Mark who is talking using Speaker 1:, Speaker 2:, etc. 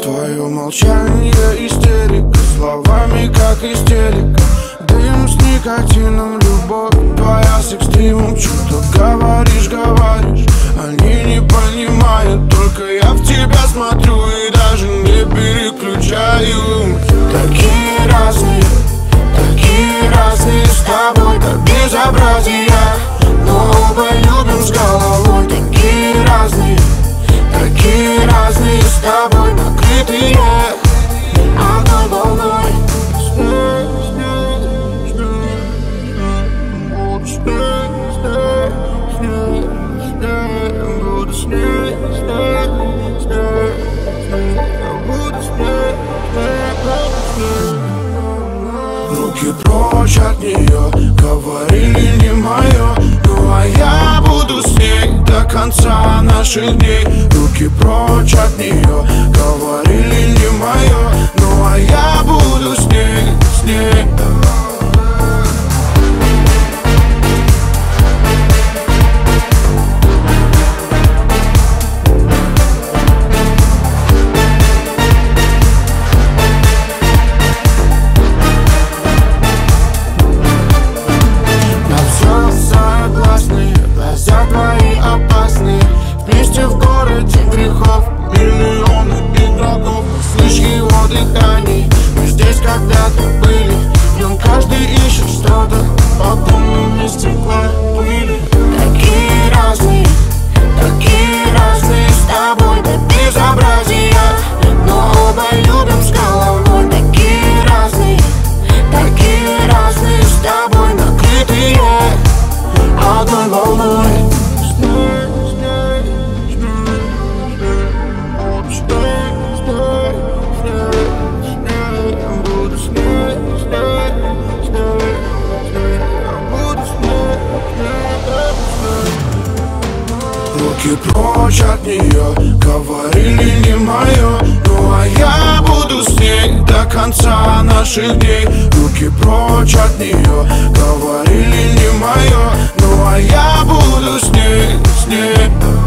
Speaker 1: Твое молчание истерика, словами как истерика. Дым с никотином, любовь твоя с экстримом. Что-то говоришь, они не понимают. Только я в тебя смотрю и даже не переключаю. Такие разные с тобой, как безобразие. Но оба любим с головой. Такие разные с тобой, накрытые одной волной. Руки прочь от нее, говорили не мое. Ну а я буду с ней до конца наших дней. Руки прочь от нее, говорили не мое. Ну а я буду с ней. Глаза твои опасные, вместе в городе грехов миллионы игроков. Слышь его дыхание, мы здесь когда-то были. В нем каждый ищет что-то, по-моему не стекла пыли. Такие разные с тобой, до безобразия. Но оба любим с головой. Такие разные с тобой, накрытые одной волной. Руки прочь от нее, говорили не мое. Ну а я буду с ней до конца наших дней. Руки прочь от нее, говорили не мое. Ну а я буду с ней.